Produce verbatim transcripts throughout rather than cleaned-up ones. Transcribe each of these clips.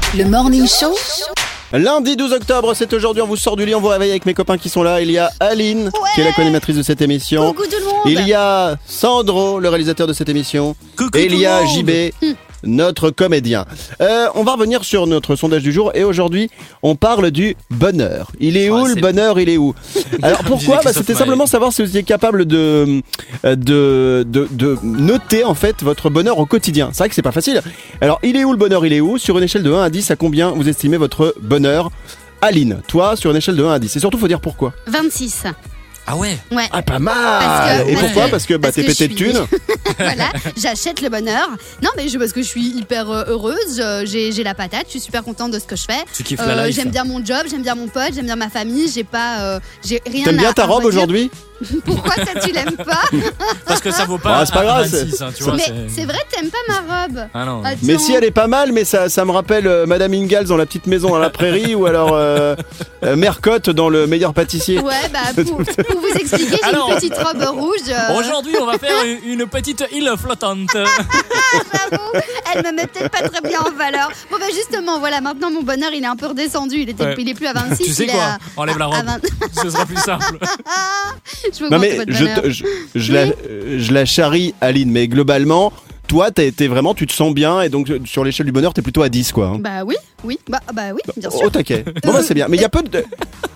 Le Morning Show. Lundi douze octobre, c'est aujourd'hui, on vous sort du lit, on vous réveille avec mes copains qui sont là. Il y a Aline, Ouais. qui est la co-animatrice de cette émission. Coucou tout le monde. Il y a Sandro, le réalisateur de cette émission. Coucou Et il tout y a le monde. J B, notre comédien. Euh, on va revenir sur notre sondage du jour et aujourd'hui, on parle du bonheur. Il est Ah, où le c'est- bonheur, il est où? Alors pourquoi? Disait Bah, Christophe c'était Maé. simplement savoir si vous étiez capable de, de, de, de noter en fait votre bonheur au quotidien. C'est vrai que c'est pas facile. Alors il est où le bonheur, il est où? Sur une échelle de un à dix, à combien vous estimez votre bonheur? Aline, toi, sur une échelle de un à dix. Et surtout, faut dire pourquoi. vingt-six. Ah ouais. Ouais. Ah, pas mal. Parce que- Et ouais. pourquoi? Parce que bah, Parce t'es que pété je de suis- thunes. Voilà, j'achète le bonheur. Non, mais je, parce que je suis hyper euh, heureuse, euh, j'ai, j'ai la patate, je suis super contente de ce que je fais. Tu kiffes Euh, la life. j'aime bien mon job, j'aime bien mon pote, j'aime bien ma famille, j'ai pas, euh, j'ai rien. T'aimes bien à- ta à robe redire. aujourd'hui? Pourquoi ça tu l'aimes pas? Parce que ça vaut pas. Ah, c'est pas un grave, vingt-six, hein, tu vois. Mais c'est- c'est vrai, t'aimes pas ma robe. Ah non. Attends. Mais si elle est pas mal, mais ça, ça me rappelle euh, Madame Ingalls dans La Petite Maison dans la Prairie ou alors euh, euh, Mercotte dans Le Meilleur Pâtissier. Ouais, bah pour, pour vous expliquer, j'ai Alors- une petite robe rouge. euh, Aujourd'hui, on va faire une petite île flottante. J'avoue, elle me met peut-être pas très bien en valeur. Bon bah justement, voilà, maintenant mon bonheur il est un peu redescendu. Il, était, Ouais. il est plus à vingt-six. Tu sais il quoi est à, Enlève la à robe. vingt. Ce sera plus simple. Je veux Non voir mais votre je, bonheur. te- je, je la, je la charrie Aline, mais globalement, toi t'as été vraiment, tu te sens bien et donc sur l'échelle du bonheur t'es plutôt à dix quoi. hein. Bah oui, oui, bah, bah oui, bien Au sûr. taquet. Bon bah c'est bien, mais il y a peu de...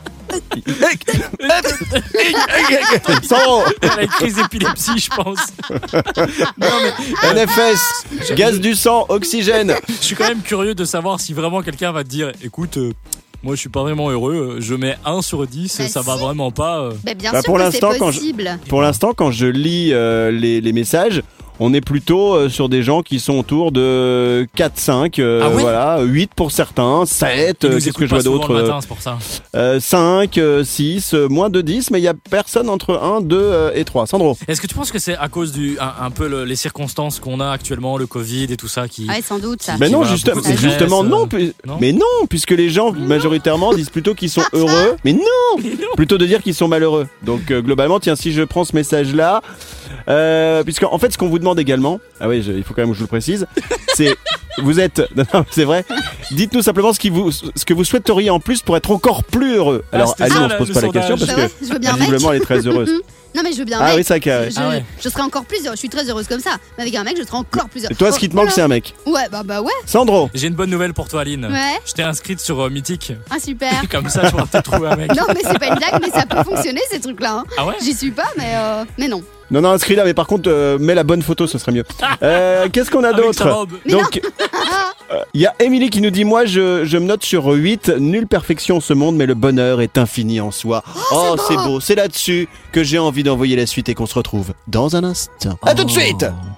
Sans Elle a une crise d'épilepsie, je pense. Non, mais N F S, gaz du sang, oxygène. je suis quand même curieux de savoir si vraiment quelqu'un va te dire écoute, euh, moi je suis pas vraiment heureux, euh, je mets un sur dix, Bah, ça va si. vraiment pas. euh. Bah bien Bah, sûr pour que c'est l'instant, quand je- possible. Pour l'instant, quand je lis euh, les, les messages, on est plutôt euh, sur des gens qui sont autour de quatre cinq, euh, Ah ouais voilà, huit pour certains, sept, Ils euh, nous qu'est-ce écoutent que je pas vois souvent d'autre, le euh, matin, c'est pour ça. euh, cinq, euh, six, euh, moins de dix, mais il y a personne entre un, deux euh, et trois. Sandro. Est-ce que tu penses que c'est à cause du un, un peu le- les circonstances qu'on a actuellement, le Covid et tout ça qui Ouais, sans doute ça. Mais qui non, va juste- beaucoup de justement, stress, non, euh, pu- non mais non, puisque les gens majoritairement disent plutôt qu'ils sont heureux, mais non, plutôt de dire qu'ils sont malheureux. Donc euh, globalement, tiens, si je prends ce message-là, euh, puisque en fait, ce qu'on vous demande également, ah oui, je- il faut quand même que je le précise, c'est vous êtes, non, non, c'est vrai. Dites-nous simplement ce qui vous, ce que vous souhaiteriez en plus pour être encore plus heureux. Ah, Alors, c'était Aline, ça, on se là, pose le pas la sondage. question parce Bah que ouais, je veux bien un mec. visiblement, elle est très heureuse. Non mais je veux bien un Ah mec. oui, c'est vrai. Je, Ah ouais. je serais encore plus heureuse. Je suis très heureuse comme ça. Mais avec un mec, je serais encore plus heureuse. Et toi, ce qui te manque, c'est un mec. Ouais, bah bah ouais. Sandro. J'ai une bonne nouvelle pour toi, Aline. Ouais. Je t'ai inscrite sur euh, Mythique. Ah super. Comme ça, tu pourras peut-être trouver un mec. Non mais c'est pas une blague, mais ça peut fonctionner ces trucs-là. hein. Ah ouais. J'y suis pas, mais euh, mais non. Non, non, inscris là, mais par contre, euh, mets la bonne photo, ce serait mieux. Euh, Qu'est-ce qu'on a Avec sa d'autre? robe. Mais Donc, il y a Émilie qui nous dit, moi, je, je me note sur huit, nulle perfection ce monde, mais le bonheur est infini en soi. Oh, c'est beau, c'est là-dessus que j'ai envie d'envoyer la suite et qu'on se retrouve dans un instant. À tout de suite.